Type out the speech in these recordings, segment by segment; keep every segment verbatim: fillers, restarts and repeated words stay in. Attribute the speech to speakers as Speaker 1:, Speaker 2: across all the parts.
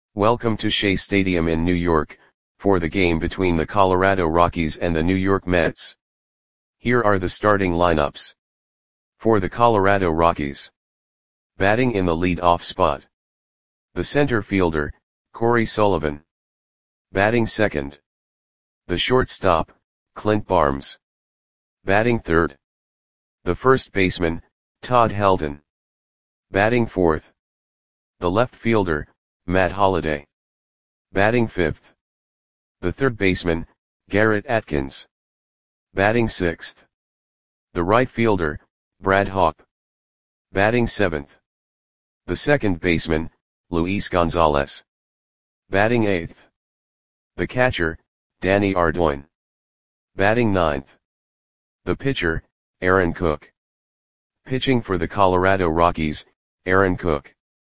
Speaker 1: Welcome to Shea Stadium in New York, for the game between the Colorado Rockies and the New York Mets. Here are the starting lineups. For the Colorado Rockies. Batting in the lead-off spot. The center fielder, Corey Sullivan. Batting second. The shortstop, Clint Barnes. Batting third. The first baseman, Todd Helton. Batting fourth. The left fielder, Matt Holliday. Batting fifth. The third baseman, Garrett Atkins. Batting sixth. The right fielder, Brad Hawpe. Batting seventh. The second baseman, Luis Gonzalez. Batting eighth. The catcher, Danny Ardoin. Batting ninth. The pitcher, Aaron Cook. Pitching for the Colorado Rockies, Aaron Cook.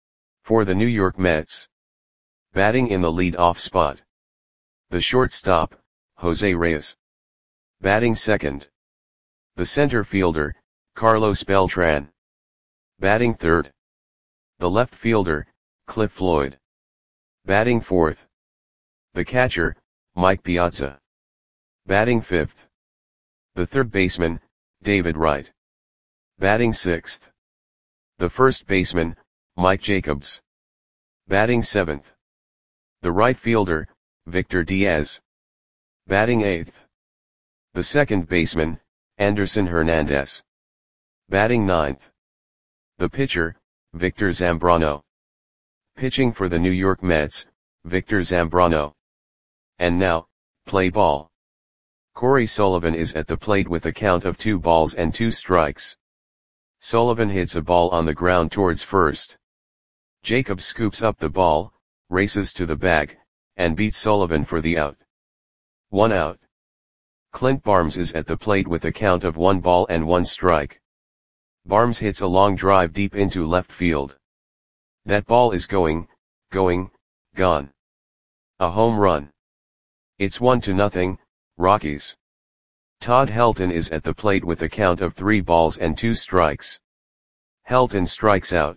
Speaker 1: For the New York Mets. Batting in the lead-off spot. The shortstop, Jose Reyes. Batting second. The center fielder, Carlos Beltran. Batting third. The left fielder, Cliff Floyd. Batting fourth. The catcher, Mike Piazza. Batting fifth. The third baseman, David Wright. Batting sixth. The first baseman, Mike Jacobs. Batting seventh. The right fielder, Victor Diaz. Batting eighth. The second baseman, Anderson Hernandez. Batting ninth. The pitcher, Victor Zambrano. Pitching for the New York Mets, Victor Zambrano. And now, play ball. Corey Sullivan is at the plate with a count of two balls and two strikes. Sullivan hits a ball on the ground towards first. Jacobs scoops up the ball, races to the bag, and beats Sullivan for the out. One out. Clint Barnes is at the plate with a count of one ball and one strike. Barnes hits a long drive deep into left field. That ball is going, going, gone. A home run. It's one to nothing, Rockies. Todd Helton is at the plate with a count of three balls and two strikes. Helton strikes out.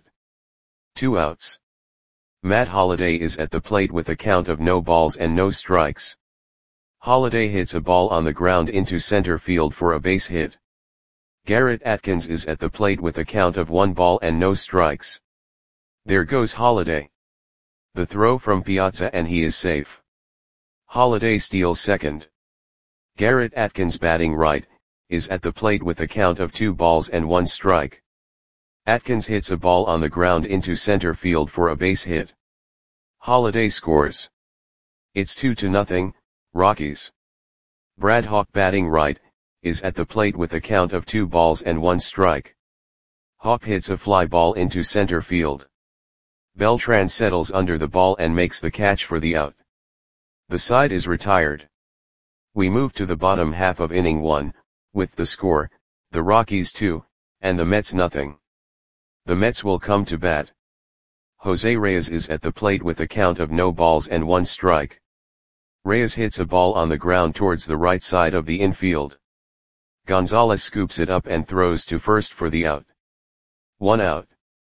Speaker 1: Two outs. Matt Holliday is at the plate with a count of no balls and no strikes. Holliday hits a ball on the ground into center field for a base hit. Garrett Atkins is at the plate with a count of one ball and no strikes. There goes Holliday. The throw from Piazza and he is safe. Holliday steals second. Garrett Atkins, batting right, is at the plate with a count of two balls and one strike. Atkins hits a ball on the ground into center field for a base hit. Holliday scores. It's two to nothing, Rockies. Brad Hawpe, batting right, is at the plate with a count of two balls and one strike. Hawpe hits a fly ball into center field. Beltran settles under the ball and makes the catch for the out. The side is retired. We move to the bottom half of inning one, with the score, the Rockies two, and the Mets nothing. The Mets will come to bat. Jose Reyes is at the plate with a count of no balls and one strike. Reyes hits a ball on the ground towards the right side of the infield. Gonzalez scoops it up and throws to first for the out. One out.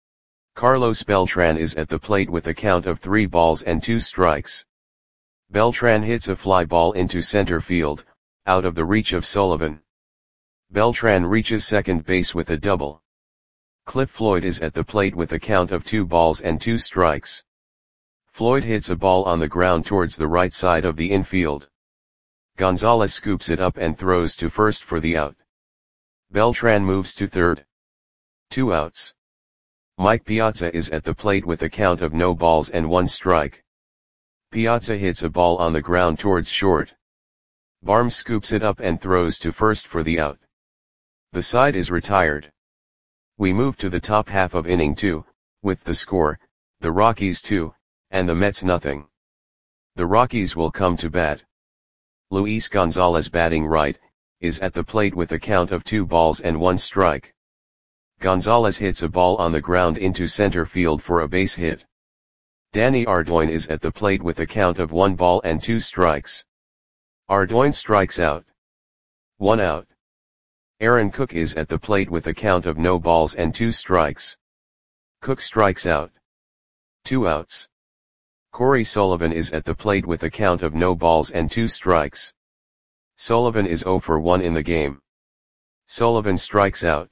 Speaker 1: Carlos Beltran is at the plate with a count of three balls and two strikes. Beltran hits a fly ball into center field, out of the reach of Sullivan. Beltran reaches second base with a double. Cliff Floyd is at the plate with a count of two balls and two strikes. Floyd hits a ball on the ground towards the right side of the infield. Gonzalez scoops it up and throws to first for the out. Beltran moves to third. Two outs. Mike Piazza is at the plate with a count of no balls and one strike. Piazza hits a ball on the ground towards short. Barnes scoops it up and throws to first for the out. The side is retired. We move to the top half of inning two, with the score, the Rockies two, and the Mets nothing. The Rockies will come to bat. Luis Gonzalez, batting right, is at the plate with a count of two balls and one strike. Gonzalez hits a ball on the ground into center field for a base hit. Danny Ardoin is at the plate with a count of one ball and two strikes. Ardoin strikes out. One out. Aaron Cook is at the plate with a count of no balls and two strikes. Cook strikes out. Two outs. Corey Sullivan is at the plate with a count of no balls and two strikes. Sullivan is zero for one in the game. Sullivan strikes out.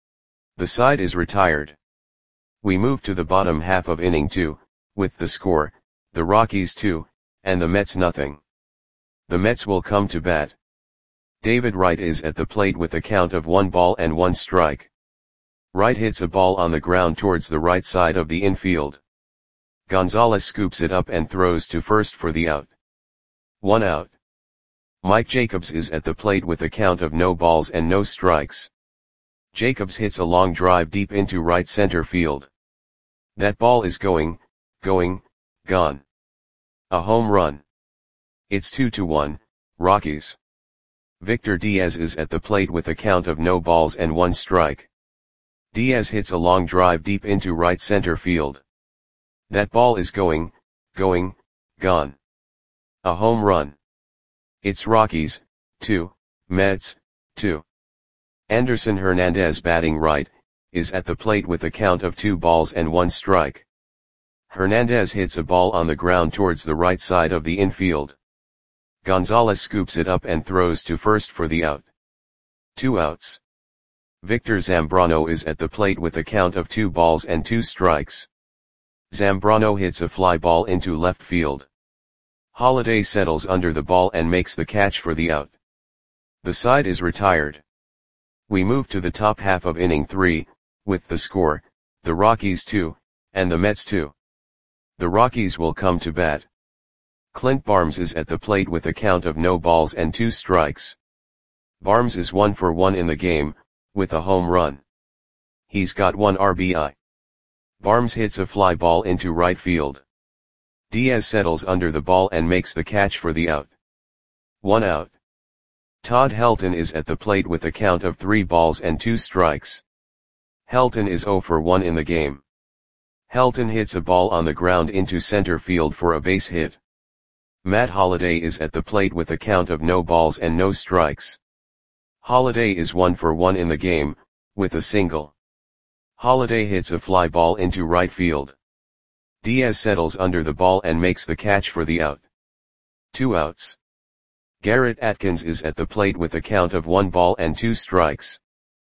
Speaker 1: The side is retired. We move to the bottom half of inning two, with the score, the Rockies two, and the Mets nothing. The Mets will come to bat. David Wright is at the plate with a count of one ball and one strike. Wright hits a ball on the ground towards the right side of the infield. Gonzalez scoops it up and throws to first for the out. One out. Mike Jacobs is at the plate with a count of no balls and no strikes. Jacobs hits a long drive deep into right center field. That ball is going, going, gone. A home run. It's two to one, Rockies. Victor Diaz is at the plate with a count of no balls and one strike. Diaz hits a long drive deep into right center field. That ball is going, going, gone. A home run. It's Rockies, two, Mets, two. Anderson Hernandez batting right, is at the plate with a count of two balls and one strike. Hernandez hits a ball on the ground towards the right side of the infield. Gonzalez scoops it up and throws to first for the out. Two outs. Victor Zambrano is at the plate with a count of two balls and two strikes. Zambrano hits a fly ball into left field. Holiday settles under the ball and makes the catch for the out. The side is retired. We move to the top half of inning three, with the score, the Rockies two, and the Mets two. The Rockies will come to bat. Clint Barnes is at the plate with a count of no balls and two strikes. Barnes is one for one in the game, with a home run. He's got one R B I. Barnes hits a fly ball into right field. Diaz settles under the ball and makes the catch for the out. One out. Todd Helton is at the plate with a count of three balls and two strikes. Helton is zero for one in the game. Helton hits a ball on the ground into center field for a base hit. Matt Holliday is at the plate with a count of no balls and no strikes. Holliday is one for one in the game, with a single. Holliday hits a fly ball into right field. Diaz settles under the ball and makes the catch for the out. Two outs. Garrett Atkins is at the plate with a count of one ball and two strikes.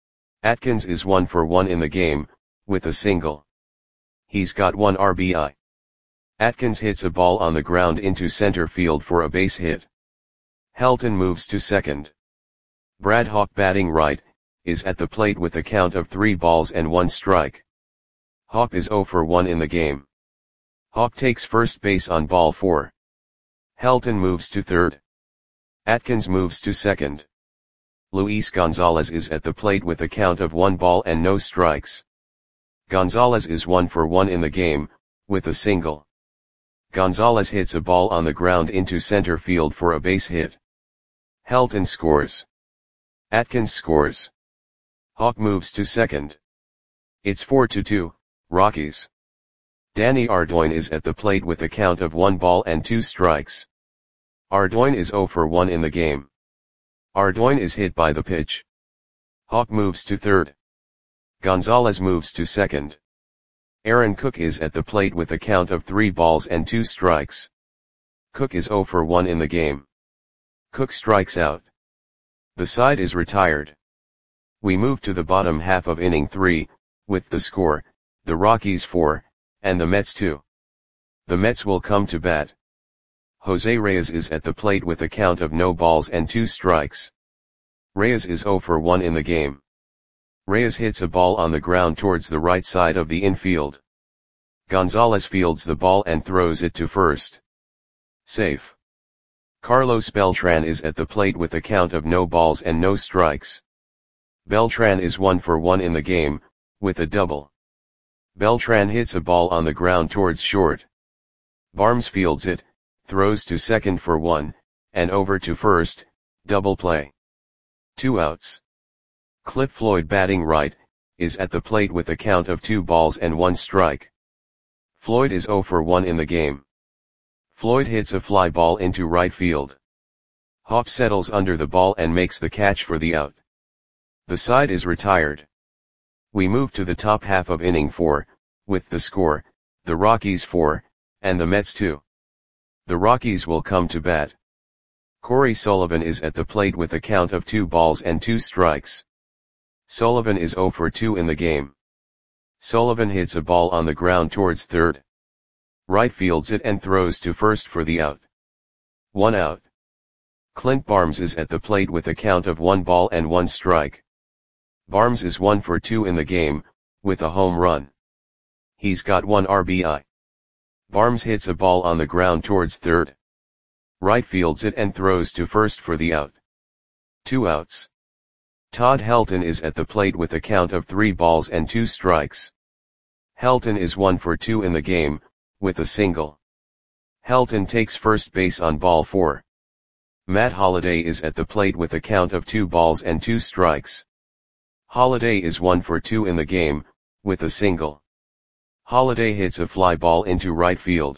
Speaker 1: Atkins is one for one in the game, with a single. He's got one R B I. Atkins hits a ball on the ground into center field for a base hit. Helton moves to second. Brad Hawk batting right, is at the plate with a count of three balls and one strike. Hawk is zero for one in the game. Hawk takes first base on ball four. Helton moves to third. Atkins moves to second. Luis Gonzalez is at the plate with a count of one ball and no strikes. Gonzalez is one for one in the game, with a single. Gonzalez hits a ball on the ground into center field for a base hit. Helton scores. Atkins scores. Hawk moves to second. It's four to two, Rockies. Danny Ardoin is at the plate with a count of one ball and two strikes. Ardoin is zero for one in the game. Ardoin is hit by the pitch. Hawk moves to third. Gonzalez moves to second. Aaron Cook is at the plate with a count of three balls and two strikes. Cook is zero for one in the game. Cook strikes out. The side is retired. We move to the bottom half of inning three, with the score, the Rockies four, and the Mets two. The Mets will come to bat. Jose Reyes is at the plate with a count of no balls and two strikes. Reyes is zero for one in the game. Reyes hits a ball on the ground towards the right side of the infield. Gonzalez fields the ball and throws it to first. Safe. Carlos Beltran is at the plate with a count of no balls and no strikes. Beltran is one for one in the game, with a double. Beltran hits a ball on the ground towards short. Barnes fields it, throws to second for one, and over to first, double play. Two outs. Cliff Floyd batting right, is at the plate with a count of two balls and one strike. Floyd is zero for one in the game. Floyd hits a fly ball into right field. Hawk settles under the ball and makes the catch for the out. The side is retired. We move to the top half of inning four, with the score, the Rockies four, and the Mets two. The Rockies will come to bat. Corey Sullivan is at the plate with a count of two balls and two strikes. Sullivan is zero for two in the game. Sullivan hits a ball on the ground towards third. Right fields it and throws to first for the out. One out. Clint Barnes is at the plate with a count of one ball and one strike. Barnes is one for two in the game, with a home run. He's got one R B I. Barnes hits a ball on the ground towards third. Right fields it and throws to first for the out. Two outs. Todd Helton is at the plate with a count of three balls and two strikes. Helton is one for two in the game, with a single. Helton takes first base on ball four. Matt Holliday is at the plate with a count of two balls and two strikes. Holliday is one for two in the game, with a single. Holliday hits a fly ball into right field.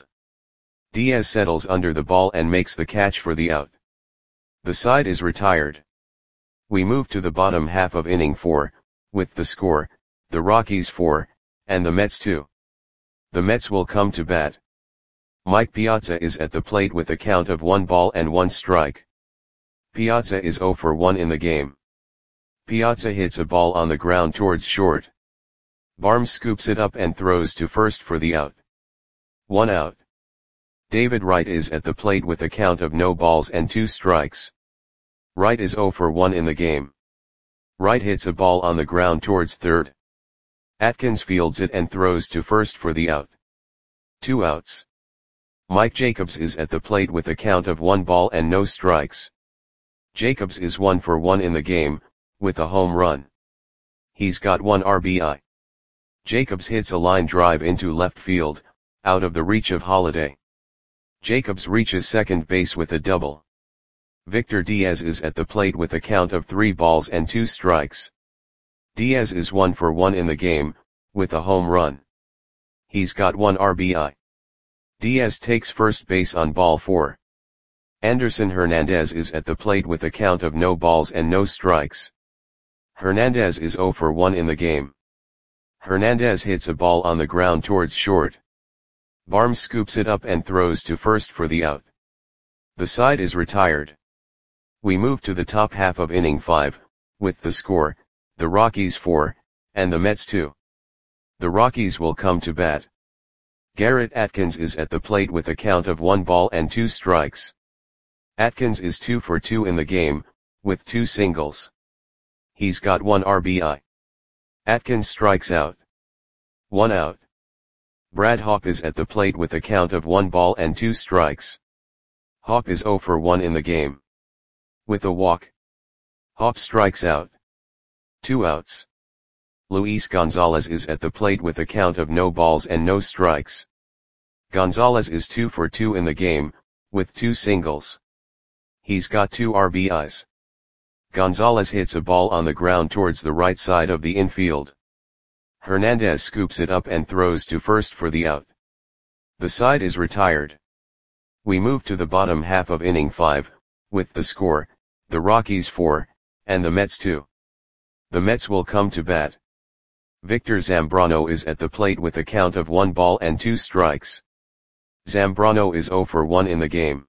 Speaker 1: Diaz settles under the ball and makes the catch for the out. The side is retired. We move to the bottom half of inning four, with the score, the Rockies four, and the Mets two. The Mets will come to bat. Mike Piazza is at the plate with a count of one ball and one strike. Piazza is zero for one in the game. Piazza hits a ball on the ground towards short. Barnes scoops it up and throws to first for the out. One out. David Wright is at the plate with a count of no balls and two strikes. Wright is zero for one in the game. Wright hits a ball on the ground towards third. Atkins fields it and throws to first for the out. Two outs. Mike Jacobs is at the plate with a count of one ball and no strikes. Jacobs is one for one in the game, with a home run. He's got one R B I. Jacobs hits a line drive into left field, out of the reach of Holliday. Jacobs reaches second base with a double. Victor Diaz is at the plate with a count of three balls and two strikes. Diaz is one for one in the game, with a home run. He's got one R B I. Diaz takes first base on ball four. Anderson Hernandez is at the plate with a count of no balls and no strikes. Hernandez is zero for one in the game. Hernandez hits a ball on the ground towards short. Barnes scoops it up and throws to first for the out. The side is retired. We move to the top half of inning five, with the score, the Rockies four, and the Mets two. The Rockies will come to bat. Garrett Atkins is at the plate with a count of one ball and two strikes. Atkins is two for two in the game, with two singles. He's got one R B I. Atkins strikes out. One out. Brad Hawpe is at the plate with a count of one ball and two strikes. Hawpe is zero for one in the game. With a walk. Hawpe strikes out. Two outs. Luis Gonzalez is at the plate with a count of no balls and no strikes. Gonzalez is two for two in the game, with two singles. He's got two R B Is. Gonzalez hits a ball on the ground towards the right side of the infield. Hernandez scoops it up and throws to first for the out. The side is retired. We move to the bottom half of inning five, with the score, the Rockies four, and the Mets two. The Mets will come to bat. Victor Zambrano is at the plate with a count of one ball and two strikes. Zambrano is zero for one in the game.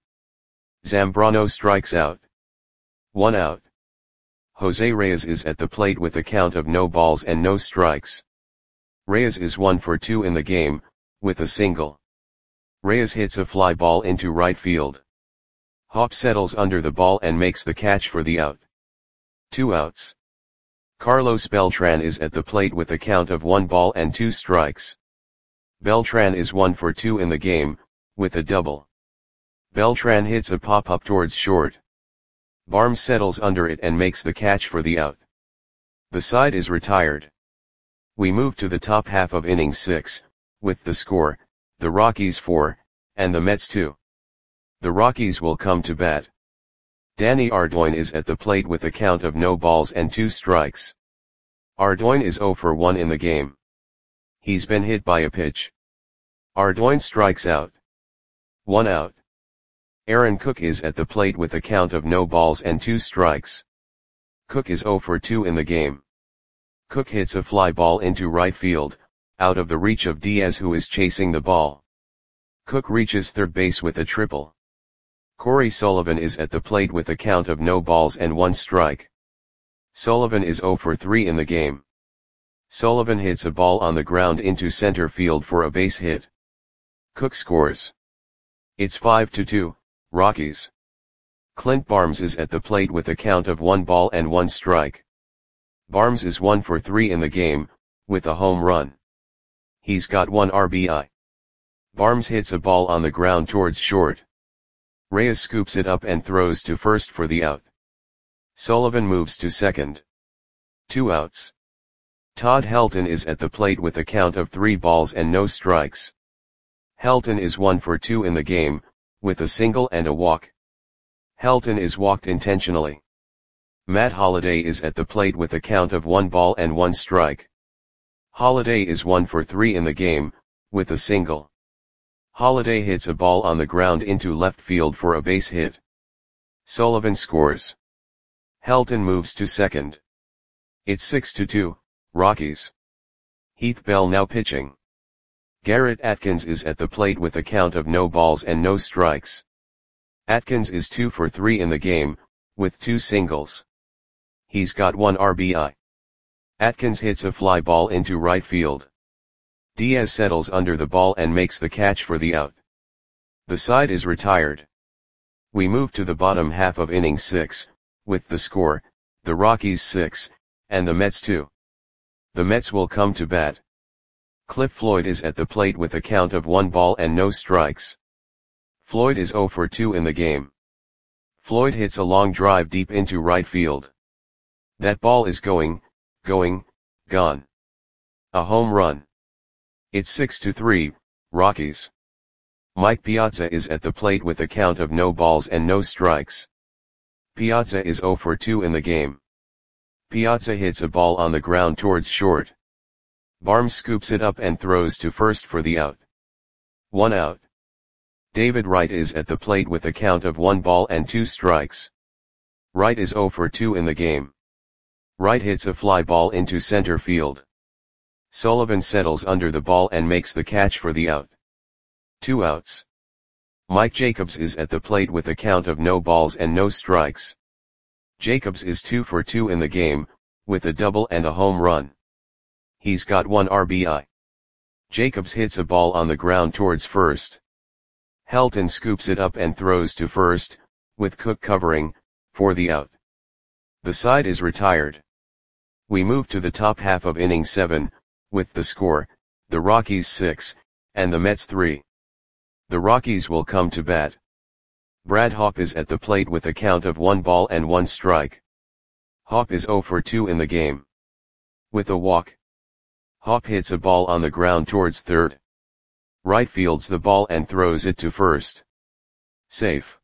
Speaker 1: Zambrano strikes out. One out. Jose Reyes is at the plate with a count of no balls and no strikes. Reyes is one for two in the game, with a single. Reyes hits a fly ball into right field. Hawpe settles under the ball and makes the catch for the out. Two outs. Carlos Beltran is at the plate with a count of one ball and two strikes. Beltran is one for two in the game, with a double. Beltran hits a pop-up towards short. Barnes settles under it and makes the catch for the out. The side is retired. We move to the top half of inning six, with the score, the Rockies four, and the Mets two. The Rockies will come to bat. Danny Ardoin is at the plate with a count of no balls and two strikes. Ardoin is zero for one in the game. He's been hit by a pitch. Ardoin strikes out. One out. Aaron Cook is at the plate with a count of no balls and two strikes. Cook is zero for two in the game. Cook hits a fly ball into right field, out of the reach of Diaz who is chasing the ball. Cook reaches third base with a triple. Corey Sullivan is at the plate with a count of no balls and one strike. Sullivan is zero for three in the game. Sullivan hits a ball on the ground into center field for a base hit. Cook scores. It's five to two, Rockies. Clint Barnes is at the plate with a count of one ball and one strike. Barnes is one for three in the game, with a home run. He's got one R B I. Barnes hits a ball on the ground towards short. Reyes scoops it up and throws to first for the out. Sullivan moves to second. Two outs. Todd Helton is at the plate with a count of three balls and no strikes. Helton is one for two in the game, with a single and a walk. Helton is walked intentionally. Matt Holliday is at the plate with a count of one ball and one strike. Holliday is one for three in the game, with a single. Holliday hits a ball on the ground into left field for a base hit. Sullivan scores. Helton moves to second. It's six to two, Rockies. Heath Bell now pitching. Garrett Atkins is at the plate with a count of no balls and no strikes. Atkins is two for three in the game, with two singles. He's got one R B I. Atkins hits a fly ball into right field. Diaz settles under the ball and makes the catch for the out. The side is retired. We move to the bottom half of inning six, with the score, the Rockies six, and the Mets two. The Mets will come to bat. Cliff Floyd is at the plate with a count of one ball and no strikes. Floyd is zero for two in the game. Floyd hits a long drive deep into right field. That ball is going, going, gone. A home run. It's six to three, Rockies. Mike Piazza is at the plate with a count of no balls and no strikes. Piazza is zero for two in the game. Piazza hits a ball on the ground towards short. Barnes scoops it up and throws to first for the out. One out. David Wright is at the plate with a count of one ball and two strikes. Wright is zero for two in the game. Wright hits a fly ball into center field. Sullivan settles under the ball and makes the catch for the out. Two outs. Mike Jacobs is at the plate with a count of no balls and no strikes. Jacobs is two for two in the game, with a double and a home run. He's got one R B I. Jacobs hits a ball on the ground towards first. Helton scoops it up and throws to first, with Cook covering, for the out. The side is retired. We move to the top half of inning seven, with the score, the Rockies six, and the Mets three. The Rockies will come to bat. Brad Hawpe is at the plate with a count of one ball and one strike. Hawpe is zero for two in the game. With a walk. Hawpe hits a ball on the ground towards third. Right fields the ball and throws it to first. Safe.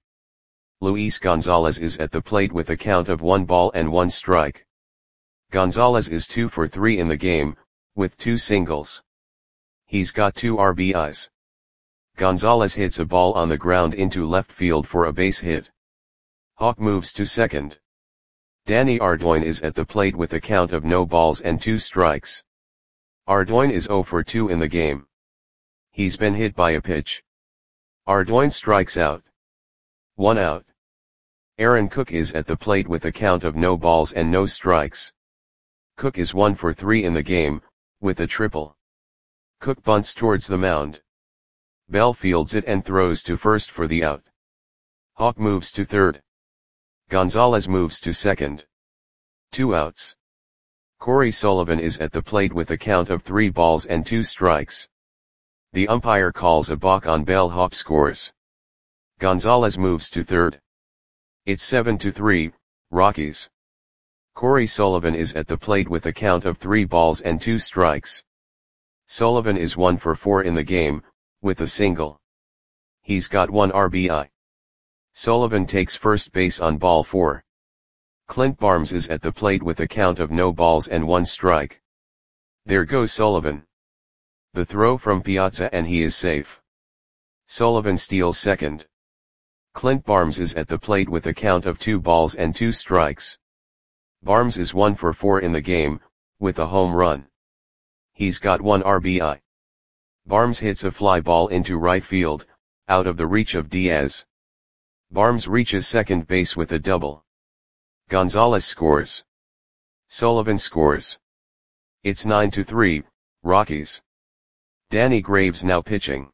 Speaker 1: Luis Gonzalez is at the plate with a count of one ball and one strike. Gonzalez is two for three in the game, with two singles. He's got two R B Is. Gonzalez hits a ball on the ground into left field for a base hit. Hawpe moves to second. Danny Ardoin is at the plate with a count of no balls and two strikes. Ardoin is zero for two in the game. He's been hit by a pitch. Ardoin strikes out. One out. Aaron Cook is at the plate with a count of no balls and no strikes. Cook is one for three in the game, with a triple. Cook bunts towards the mound. Bell fields it and throws to first for the out. Hawpe moves to third. Gonzalez moves to second. Two outs. Corey Sullivan is at the plate with a count of three balls and two strikes. The umpire calls a balk on Bell. Hawpe scores. Gonzalez moves to third. It's seven to three, Rockies. Corey Sullivan is at the plate with a count of three balls and two strikes. Sullivan is one for four in the game, with a single. He's got one R B I. Sullivan takes first base on ball four. Clint Barnes is at the plate with a count of no balls and one strike. There goes Sullivan. The throw from Piazza and he is safe. Sullivan steals second. Clint Barnes is at the plate with a count of two balls and two strikes. Barnes is one for four in the game, with a home run. He's got one R B I. Barnes hits a fly ball into right field, out of the reach of Diaz. Barnes reaches second base with a double. Gonzalez scores. Sullivan scores. It's nine to three, Rockies. Danny Graves now pitching.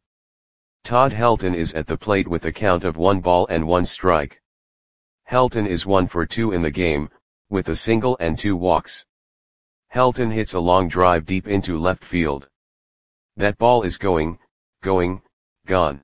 Speaker 1: Todd Helton is at the plate with a count of one ball and one strike. Helton is one for two in the game, with a single and two walks. Helton hits a long drive deep into left field. That ball is going, going, gone.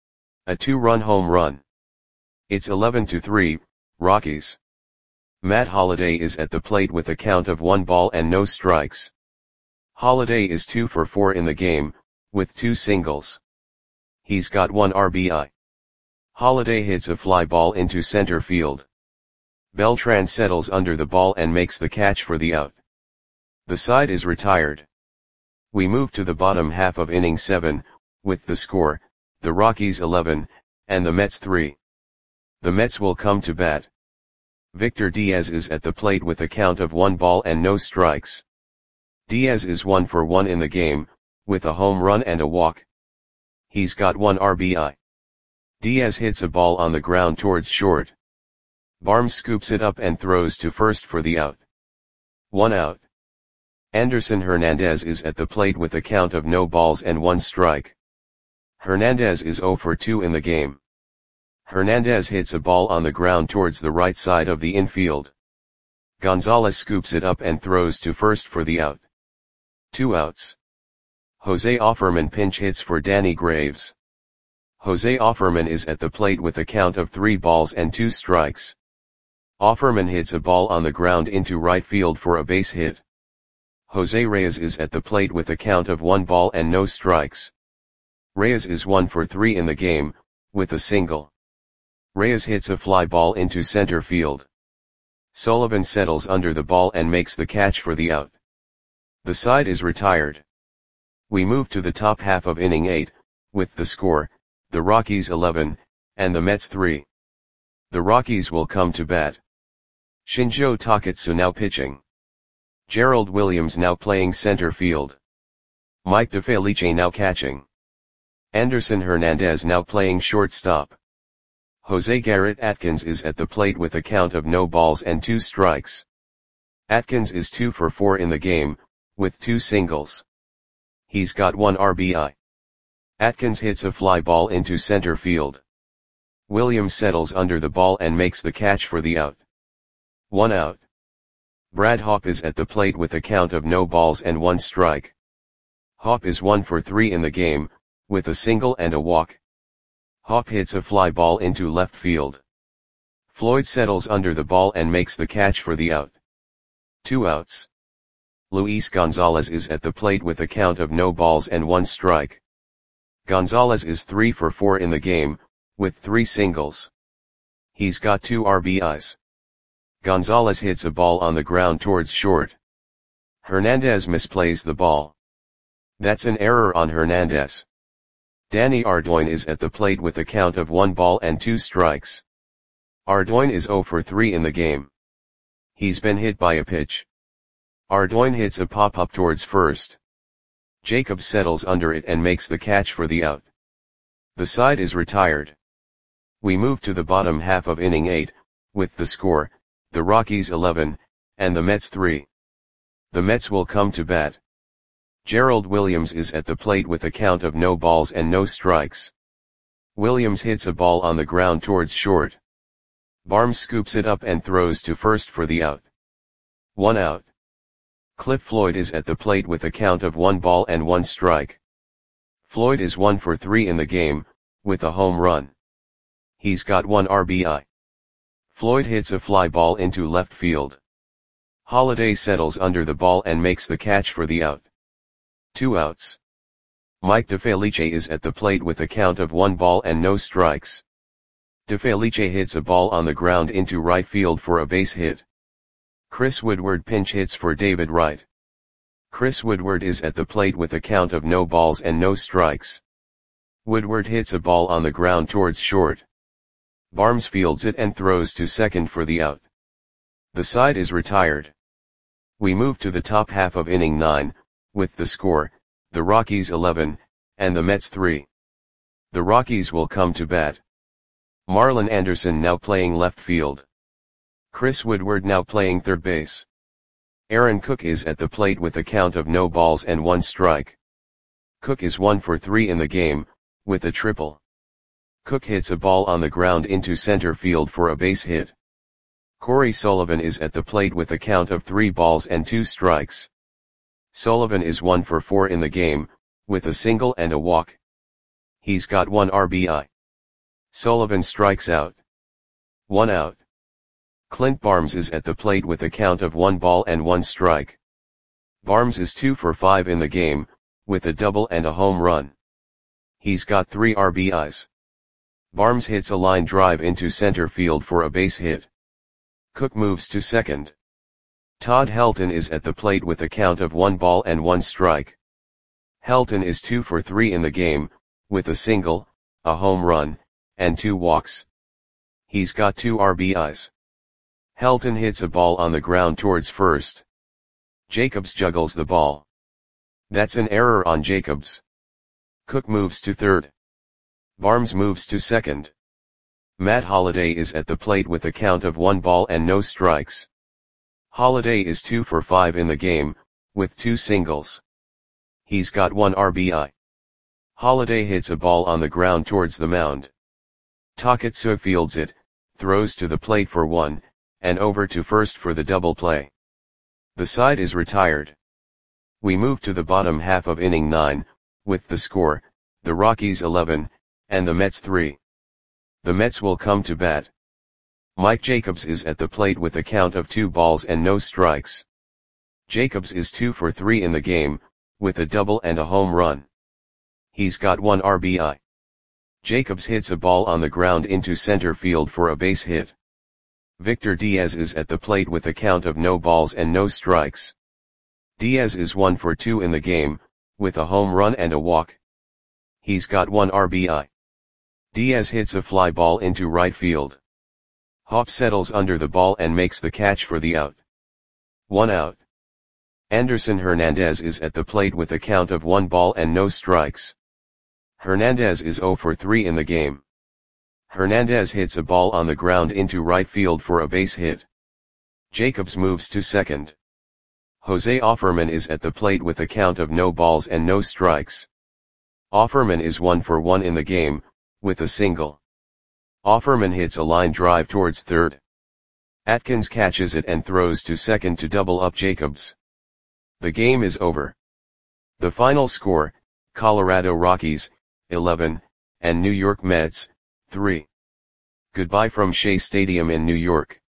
Speaker 1: A two-run home run. It's eleven to three, Rockies. Matt Holliday is at the plate with a count of one ball and no strikes. Holliday is two for four in the game, with two singles. He's got one R B I. Holliday hits a fly ball into center field. Beltran settles under the ball and makes the catch for the out. The side is retired. We move to the bottom half of inning seven, with the score, the Rockies eleven, and the Mets three. The Mets will come to bat. Victor Diaz is at the plate with a count of one ball and no strikes. Diaz is one for one in the game, with a home run and a walk. He's got one R B I. Diaz hits a ball on the ground towards short. Barnes scoops it up and throws to first for the out. One out. Anderson Hernandez is at the plate with a count of no balls and one strike. Hernandez is zero for two in the game. Hernandez hits a ball on the ground towards the right side of the infield. Gonzalez scoops it up and throws to first for the out. Two outs. Jose Offerman pinch hits for Danny Graves. Jose Offerman is at the plate with a count of three balls and two strikes. Offerman hits a ball on the ground into right field for a base hit. Jose Reyes is at the plate with a count of one ball and no strikes. Reyes is one for three in the game, with a single. Reyes hits a fly ball into center field. Sullivan settles under the ball and makes the catch for the out. The side is retired. We move to the top half of inning eight, with the score, the Rockies eleven, and the Mets three. The Rockies will come to bat. Shinjo Takatsu now pitching. Gerald Williams now playing center field. Mike DeFelice now catching. Anderson Hernandez now playing shortstop. Jose Garrett Atkins is at the plate with a count of no balls and two strikes. Atkins is two for four in the game, with two singles. He's got one R B I. Atkins hits a fly ball into center field. Williams settles under the ball and makes the catch for the out. One out. Brad Hawpe is at the plate with a count of no balls and one strike. Hawpe is one for three in the game, with a single and a walk. Hawpe hits a fly ball into left field. Floyd settles under the ball and makes the catch for the out. Two outs. Luis Gonzalez is at the plate with a count of no balls and one strike. Gonzalez is three for four in the game, with three singles. He's got two R B Is. Gonzalez hits a ball on the ground towards short. Hernandez misplays the ball. That's an error on Hernandez. Danny Ardoin is at the plate with a count of one ball and two strikes. Ardoin is zero for three in the game. He's been hit by a pitch. Ardoin hits a pop-up towards first. Jacobs settles under it and makes the catch for the out. The side is retired. We move to the bottom half of inning eight, with the score, the Rockies eleven, and the Mets three. The Mets will come to bat. Gerald Williams is at the plate with a count of no balls and no strikes. Williams hits a ball on the ground towards short. Barnes scoops it up and throws to first for the out. One out. Cliff Floyd is at the plate with a count of one ball and one strike. Floyd is one for three in the game, with a home run. He's got one R B I. Floyd hits a fly ball into left field. Holliday settles under the ball and makes the catch for the out. Two outs. Mike DeFelice is at the plate with a count of one ball and no strikes. DeFelice hits a ball on the ground into right field for a base hit. Chris Woodward pinch hits for David Wright. Chris Woodward is at the plate with a count of no balls and no strikes. Woodward hits a ball on the ground towards short. Barnes fields it and throws to second for the out. The side is retired. We move to the top half of inning nine, with the score, the Rockies eleven, and the Mets three. The Rockies will come to bat. Marlon Anderson now playing left field. Chris Woodward now playing third base. Aaron Cook is at the plate with a count of no balls and one strike. Cook is one for three in the game, with a triple. Cook hits a ball on the ground into center field for a base hit. Corey Sullivan is at the plate with a count of three balls and two strikes. Sullivan is one for four in the game, with a single and a walk. He's got one R B I. Sullivan strikes out. One out. Clint Barnes is at the plate with a count of one ball and one strike. Barnes is two for five in the game, with a double and a home run. He's got three R B Is. Barnes hits a line drive into center field for a base hit. Cook moves to second. Todd Helton is at the plate with a count of one ball and one strike. Helton is two for three in the game, with a single, a home run, and two walks. He's got two R B Is. Helton hits a ball on the ground towards first. Jacobs juggles the ball. That's an error on Jacobs. Cook moves to third. Barnes moves to second. Matt Holliday is at the plate with a count of one ball and no strikes. Holliday is two for five in the game, with two singles. He's got one R B I. Holliday hits a ball on the ground towards the mound. Takatsu fields it, throws to the plate for one, and over to first for the double play. The side is retired. We move to the bottom half of inning nine, with the score, the Rockies eleven, and the Mets three. The Mets will come to bat. Mike Jacobs is at the plate with a count of two balls and no strikes. Jacobs is two for three in the game, with a double and a home run. He's got one R B I. Jacobs hits a ball on the ground into center field for a base hit. Victor Diaz is at the plate with a count of no balls and no strikes. Diaz is one for two in the game, with a home run and a walk. He's got one R B I. Diaz hits a fly ball into right field. Hopp settles under the ball and makes the catch for the out. One out. Anderson Hernandez is at the plate with a count of one ball and no strikes. Hernandez is zero for three in the game. Hernandez hits a ball on the ground into right field for a base hit. Jacobs moves to second. Jose Offerman is at the plate with a count of no balls and no strikes. Offerman is one for one in the game, with a single. Offerman hits a line drive towards third. Atkins catches it and throws to second to double up Jacobs. The game is over. The final score, Colorado Rockies, eleven, and New York Mets, three. Goodbye from Shea Stadium in New York.